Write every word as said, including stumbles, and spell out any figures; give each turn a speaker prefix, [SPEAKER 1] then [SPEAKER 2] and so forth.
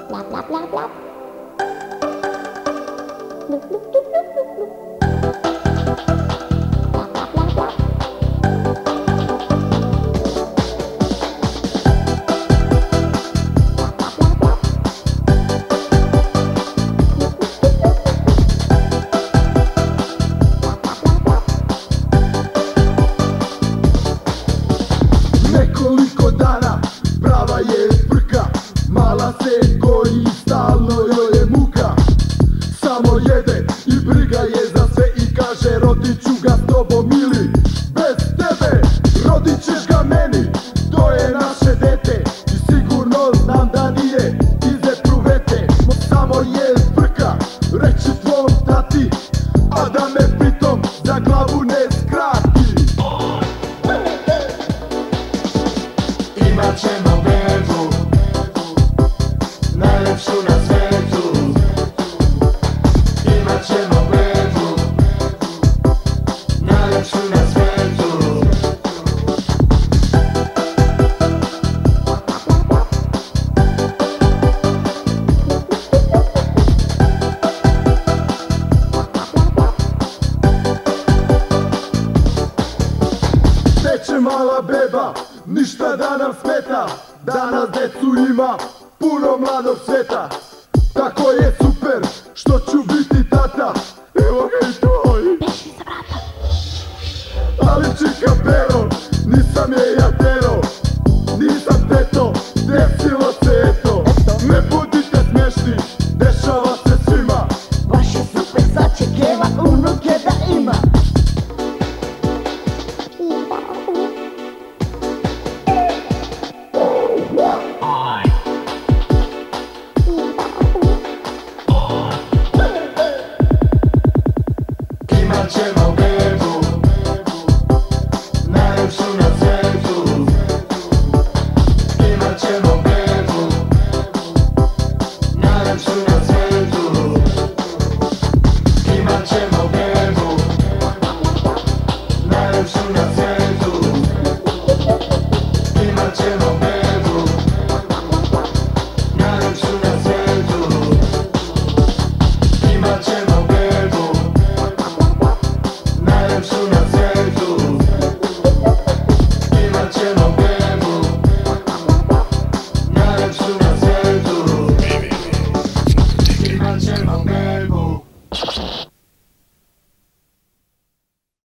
[SPEAKER 1] Blah blah blah blah. Look look look look look look. Blah blah blah blah. Blah blah blah blah. Look look look look look. Blah blah blah blah.
[SPEAKER 2] Nekoliko dana prava je frka, mala se koji stalno joj je muka. Samo jede i briga je za sve i kaže rodit ću ga s tobom ili bez tebe. Rodit ćeš ga meni, to je naše dete i sigurno znam da nije iz epruvete. Samo je frka, reći tvom tati, a da me pritom za glavu ne skrati.
[SPEAKER 3] Imat ćemo bebu, najlepšu na svetu. Imat ćemo bebu, najlepšu na svetu.
[SPEAKER 2] Neće mala beba, ništa da nam smeta, danas decu ima puno mladog sveta. Tako je super što ću biti tata, evo ga i tvoj.
[SPEAKER 1] Beži sa vrata.
[SPEAKER 2] Ali čika pero, nisam je ja teo.